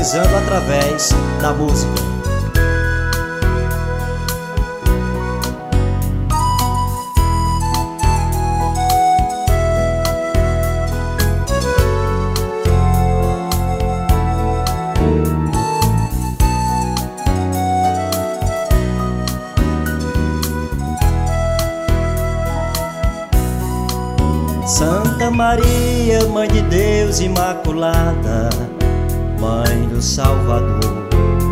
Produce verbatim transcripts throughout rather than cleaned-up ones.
evangelizando através da música. Santa Maria, Mãe de Deus Imaculada, Mãe do Salvador.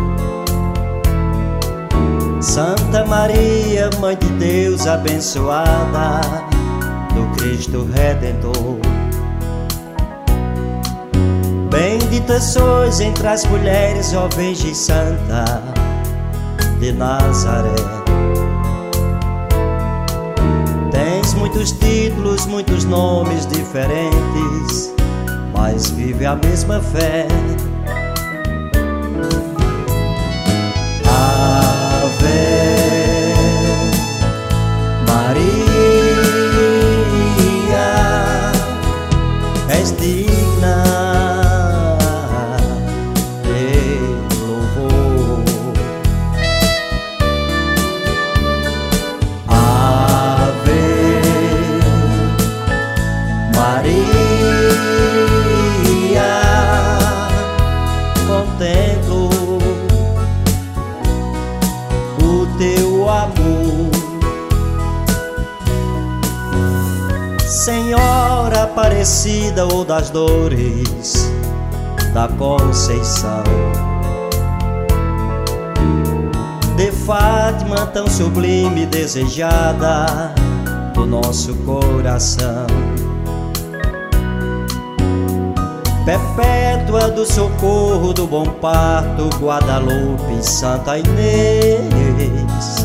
Santa Maria, Mãe de Deus abençoada, do Cristo Redentor. Bendita sois entre as mulheres, ó Virgem Santa de Nazaré. Tens muitos títulos, muitos nomes diferentes, mas vive a mesma fé. Ave Maria, és digna de louvor. Ave Maria, contemplo o teu amor. Senhora Aparecida, ou das dores da Conceição, de Fátima tão sublime, desejada do nosso coração, Perpétua do Socorro, do Bom Parto, Guadalupe, Santa Inês.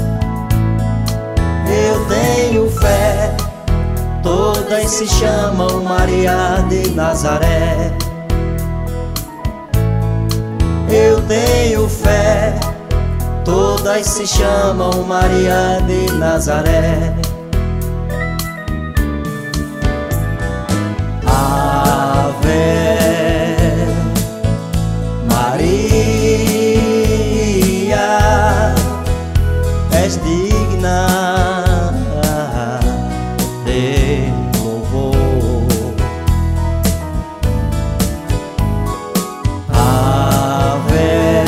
Eu tenho fé, todas se chamam Maria de Nazaré. Eu tenho fé, todas se chamam Maria de Nazaré. Ave Maria, és digna de louvor. Ave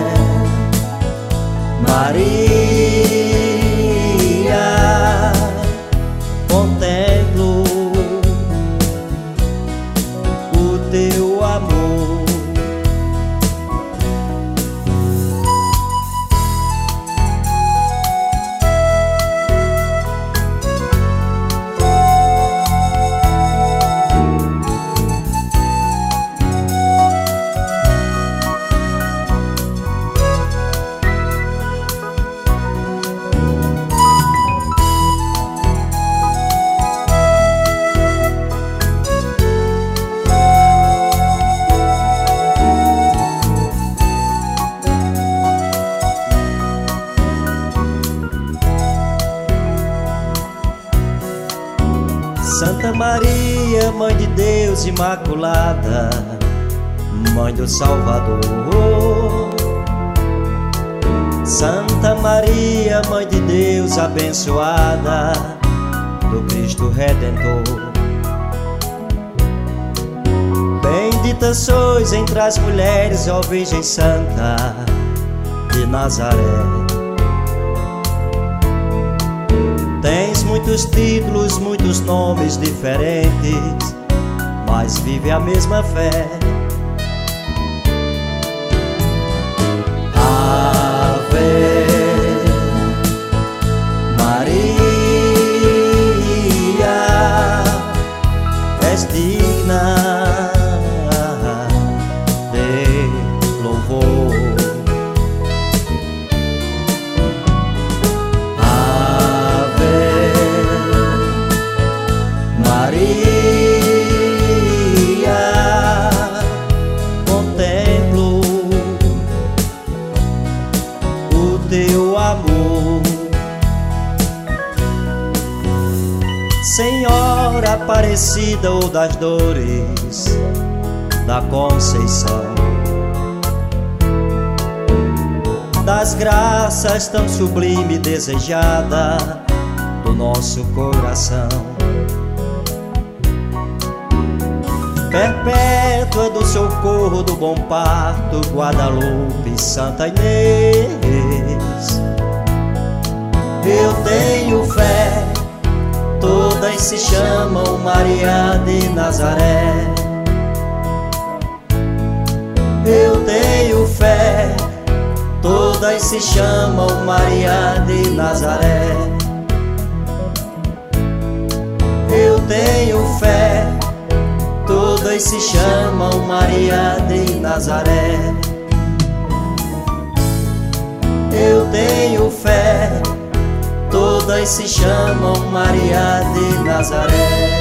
Maria, contemplo o teu amor. Santa Maria, Mãe de Deus Imaculada, Mãe do Salvador. Santa Maria, Mãe de Deus abençoada, do Cristo Redentor. Bendita sois entre as mulheres, ó Virgem Santa de Nazaré. Tens muitos títulos, muitos nomes diferentes, mas vive a mesma fé. Ave Maria, és digna de louvor. Maria, contemplo o teu amor. Senhora Aparecida, ou das dores da Conceição, das graças tão sublime e desejada do nosso coração. Perpétua do Socorro do Bom Parto, Guadalupe, Santa Inês. Eu tenho fé, todas se chamam Maria de Nazaré. Eu tenho fé, todas se chamam Maria de Nazaré. Eu tenho fé, todas se chamam Maria de Nazaré. Eu tenho fé, todas se chamam Maria de Nazaré.